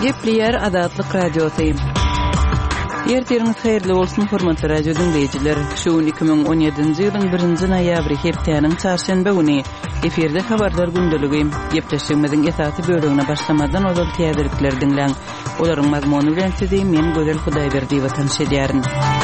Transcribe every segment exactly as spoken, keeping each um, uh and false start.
Gepleyer Azatlyk Radiosu. Ertiriniz hayırlı olsun hormatly radio dinleyijiler. Şu iki bin on yedinji ýylyň birinji noýabry hepdeniň çarşamba güni eferde habarlar gündəligi gepleşigimiziň esasy bölügine başlamadan ozal täzelikler dinleň. Olaryň mazmuny bilen sizi men Gözel Hudaýberdiýew tanış edýärin.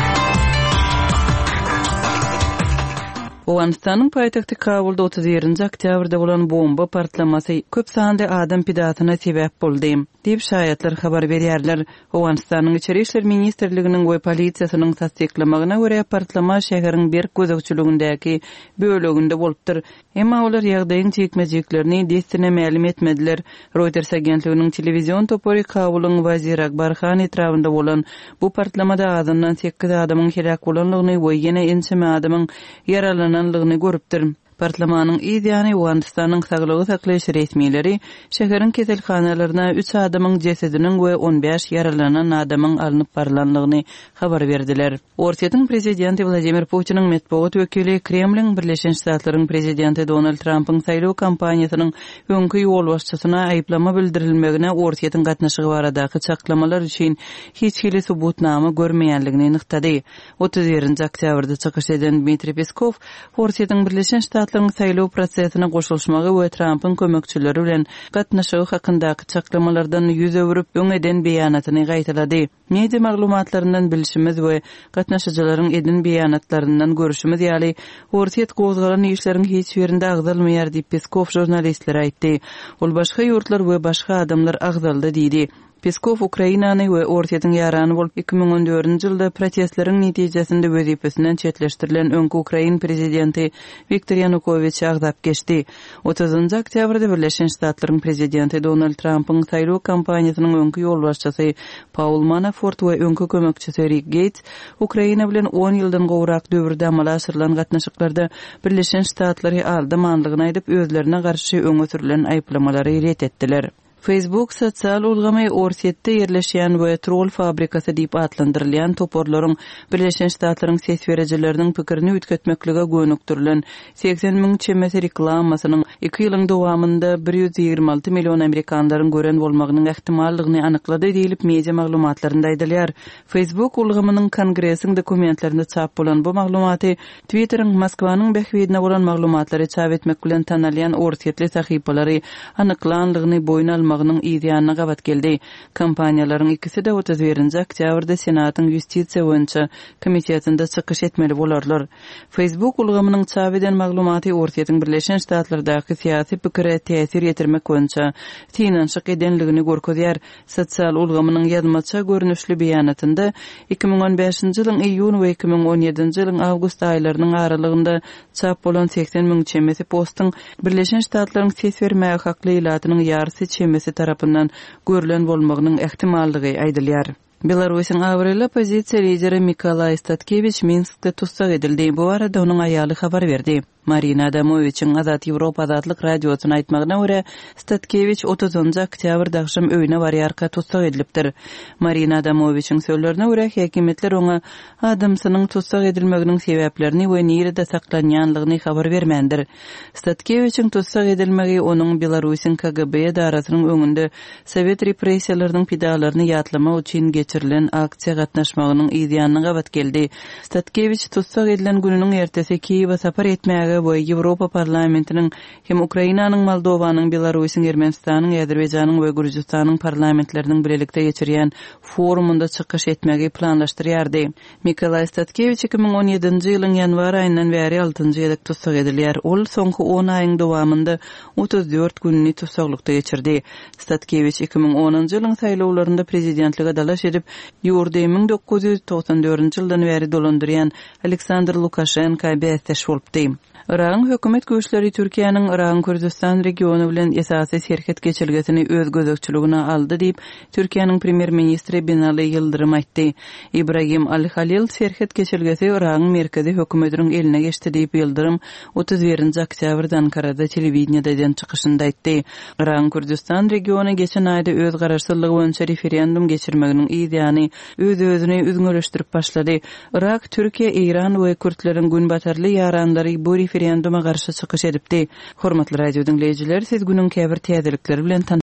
Owganistanyň paýtagty Kabulda otuz birinji oktýabrda bolan bomba partlamasy köp sanda adam pidatyna sebäp boldy diýip şaýatlar habar berýärler. Owganistanyň Içeri işler ministrliginiň we polisiýasynyň tasdiklamagyna görä partlama şäheriň bir gözükçülügindäki bölегinde bolupdyr. Emma olar ýagdaýyň çekmejiklerini destine ma'lum etmediler. Reuters agentliginiň telewizion topary Kabulyň Wazir Akbar Khan etrafynda bolan bu partlamada azyndan sekiz adamyň helak bolanlygyny we ýene ençeme adamyň yaralananlygyny görüpdir. Partlamanyň ýa-ni Owganistanyň saglygy saklaýyş resmiýetleri şäheriň keselhanalaryna üç adamyň jesediniň we on beş yaralanan adamyň alınıp barlanlygyny habar berdiler. Orsiýatyň prezidenti Vladimir Putiniň medeniýet wekili Kremliň Birleşen Ştatlaryň prezidenti Donald Trumpyň saýlaw kampaniýasynyň öňkü ýol başçysyna aýplama bildirilmegine Orsiýatyň gatnaşygy baradaky çaklamalar üçin hiç hili subutnama görmeýänligini nyktady. otuz birinji oktýabrda çykyş eden Dmitri Peskov Orsiýatyň Birleşen Ştatlaryň saýlaw prosesine goşulmagy we Trumpyň kömekçileri bilen gatnaşygy hakyndaky çaklamalardan ýüz öwürüp öňeden beýanatyny gaýtalady. Media maglumatlaryndan bilişimiz we gatnaşyjylaryň edin beýanatlaryndan görüşimiz ýaly Orsiýat gozgalan işleriň hiç ýerinde agdalmaýar diýip Peskov jurnalistlere aýtdy. Ol başga ýurtlar we başga adamlar agdaldy diýdi. Peskov Ukrainany we Orsiýatyň ýarany bolup iki bin on dördünji ýylda protestleriň netijesinde wezipesinden çetleşdirilen öňkü Ukrain prezidenti Viktor Yanukovych agdap geçdi. otuzunji oktýabrda Birleşen Ştatlaryň prezidenti Donald Trumpyň saýlaw kampaniýasynyň öňkü ýol başçysy Paul Manafort we öňkü kömekçisi Rick Gates Ukraina bilen on ýyldan gowrak döwürde amala asyrylan gatnaşyklarda Birleşen Ştatlary aldamanlygyny aýdyp özlerine garşy öňe sürülen aýplamalary ret etdiler. Facebook sosial ulgamy Orsiýetde ýerleşýän we troll fabrikasy diýip adlandyrylýan toporlaryň Birleşen Ştatlaryň ses berejileriniň pikirini ütketmeklige gönüktirilen seksen miň çemesi reklamasynyň iki ýylyň dowamynda bir ýüz ýigirme alty million amerikanlaryň gören bolmagynyň ähtimallygyny anyklady diýilip media maglumatlarynda aýdylýar. Facebook ulgamynyň kongresiň dokumentlerinde çap bolan bu maglumaty Twitteriň Moskwanyň behwedine bolan maglumatlary çap etmek bilen tanalýan Orsiýetli sahypalary anyklanlygyny boýun magynyň ýa-ni gabat geldi. Kampaniýalaryň ikisi de otuz birinji oktýabrda Senatyň Ýustisiýa boýunça komisiýasynda çykyş etmeli bolarlar. Facebook ulgamynyň çap eden maglumaty Orsiýatyň Birleşen Ştatlardaky syýasy pikire täsir ýetirmek boýunça tinançyk edenligini görkezýär. Sosial ulgamynyň ýazmaça görnüşli beýanatynda iki bin on beşinji ýylyň iýun we iki bin on ýedinji ýylyň awgust aýlarynyň aralygynda çap bolan seksen miň çemesi postyň Birleşen Ştatlaryň ses bermäge hakly ilatynyň ýarysy çemesi tarapyndan görülen bolmagynyň ähtimallygy aýdylýar. Belarusyň awrela pozisiýa lideri Mikolay Statkevich Minskde tutsak edildi. Bu arada onuň aýaly habar berdi. Marina Adamoviçiň Azat Ýewropa Azatlyk radiosyna aýtmagyna görä Statkevich otuzunji oktýabrda akşam öýüne barýarka tutsak edilipdir. Marina Adamoviçiň sözlerine görä häkimetler oňa adamsynyň tutsak edilmeginiň sebäplerini we nerede saklanýanlygyny habar bermendir. Statkeviçiň tutsak edilmegi onuň Belarusyň K G B darasynyň öňünde Sowet repressiýalarynyň pidalaryny ýatlamak üçin geçirilen aksiýa gatnaşmagynyň ýa-ni gabat geldi. Statkevich tutsak edilen gününiň ertesi Kiýewe sapar etmäge we Ýewropa parlamentiniň hem Ukrainanyň, Moldowanyň, Belarusyň, Ermenistanyň, Azerbaýjanyň we Gürjistanyň parlamentleriniň bilelikde geçirýän forumunda çykyş etmegi planlaşdyrýardy. Mikolay Statkevich iki bin on ýedinji ýylyň ýanwar aýyndan bäri altynjy ýylda tutsak edilýär. Ol soňky on aýyň dowamynda otuz dört günni tutsaklykda geçirdi. Statkevich iki bin onunji ýylyň saýlawlarynda prezidentlige dalaş edip ýurdy bir miň dokuz ýüz toksan dördünji ýyldan bäri dolandyrýan Aleksandr Lukashenko beýteş bolupdy. Iran hökümet güýçleri Türkiýanyň Iran Kürdistan regiony bilen esasy serket geçirgesini öz gözekçiligine aldy diýip Türkiýanyň premier ministri Binali Yıldırım aýtdy. Ibrahim Al-Halil serket geçirgesi Iran merkezi hökümetiniň eline geçdi diýip Yıldırım otuz birinji oktýabrda Ankarada telewizionyada eden çykyşynda aýtdy. Iran Kürdistan regiony geçen aýda öz garaşsyzlygy boýunça referendum geçirmeginiň ýa-ni öz-özüne üzgünleşdirip başlady. Irak, Türkiýe, Iran we Kürtleriň günbatarly ýaranlary bu referenduma garşy çykyş edipdi. Hormatly radio dinleyijiler, siz günüň käbir täzelikleri bilen